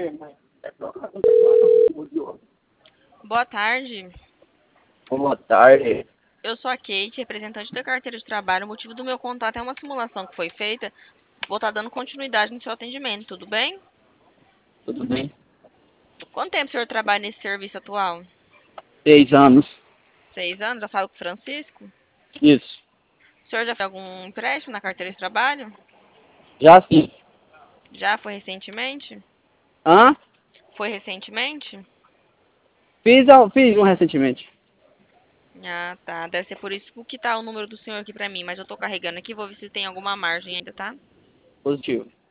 Boa tarde. Boa tarde. Eu sou a Kate, representante da carteira de trabalho. O motivo do meu contato é uma simulação que foi feita. Vou estar dando continuidade no seu atendimento, tudo bem? Tudo bem? Quanto tempo o senhor trabalha nesse serviço atual? 6 anos. 6 anos? Já falo com o Francisco? Isso. O senhor já fez algum empréstimo na carteira de trabalho? Já sim. Já foi recentemente? Hã? Foi recentemente? Fiz um recentemente. Ah, tá. Deve ser por isso que tá o número do senhor aqui pra mim, mas eu tô carregando aqui, vou ver se tem alguma margem ainda, tá? Positivo.